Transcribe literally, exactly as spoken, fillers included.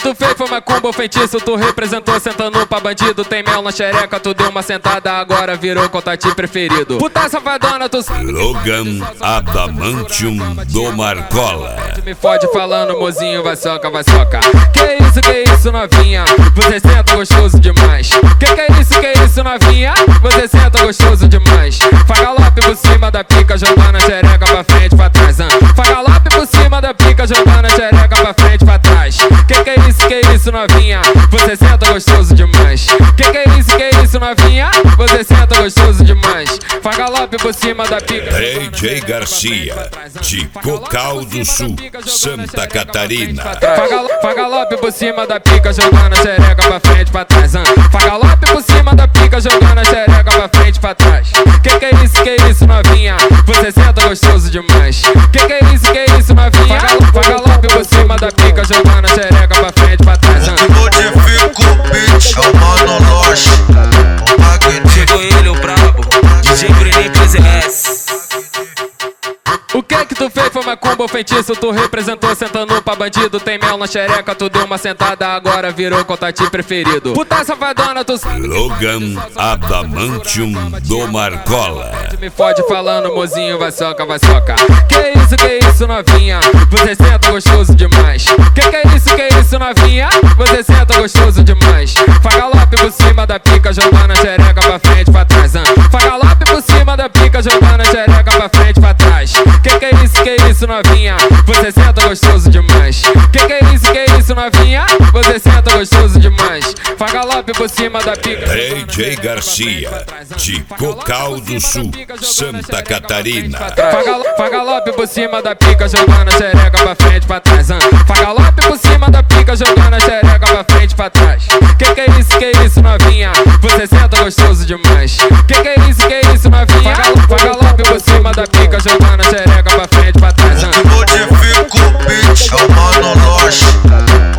tu fez foi macumba ou feitiço, tu representou sentando pra bandido. Tem mel na xereca, tu deu uma sentada, agora virou contatinho preferido. Puta safadona, tu Logan Adamantium do Marcola. me fode falando, mozinho, vai soca, vai soca. Que isso, que isso, novinha? Você senta gostoso demais. Que que é isso, que isso, novinha? Você senta gostoso demais. Faz galope por cima da pica, jogando a xereca pra frente, pra trás. Hein? Faz galope por cima da pica, jogando a xereca pra frente, pra trás. Que que é isso, que isso, novinha? Você senta gostoso demais. Que que é isso, que isso, novinha? Você senta gostoso demais. Faz galope por cima da pica. D J Garcia, de Cocal do Sul, Santa Catarina. Faz galope por cima da pica, jogando a xereca pra frente, pra trás. Hein? Faz galope por cima da pica, jogando a xereca pra frente, pra trás. Que que é isso, que isso, novinha? Você senta gostoso demais. Que que é isso, que isso, novinha? Faz galope por cima da pica, jogando a xereca pra frente, pra trás. Hein? Modifica o beat, chamando nós. Chegou ele, o brabo, D J Bruninho treze S. O que que tu fez foi macumba ou feitiço, tu representou sentando pra bandido. Tem mel na xereca, tu deu uma sentada, agora virou contatinho preferido. Puta safadona, tu Logan Adamantium do Marcola. me fode falando, mozinho, vai soca, vai soca. Que isso, que isso, novinha? Você senta gostoso demais. Que que é isso, que isso, novinha? Você senta gostoso demais. Faz galope por cima da pica, jogando a xereca pra frente, pra trás. Hein? Faz galope por cima da pica, jogando a xereca pra frente, pra trás. Que que é isso, que isso, novinha? Você senta gostoso demais. Que que é isso, que isso, novinha? Você senta gostoso demais. Faz galope por cima da pica. D J Garcia, de Cocal do Sul, Santa Catarina. Faz galo- faz galope por cima da pica, jogando a xereca pra frente, pra trás. Hein? Faz galope por cima da pica, jogando a xereca pra frente, pra trás. Que que é isso, que isso, novinha? Você senta gostoso demais. Que que é isso, que isso, novinha? Faz galope por cima da pica, jogando a xereca pra frente, pra trás. Hein? Modifica o beat, chamando nós.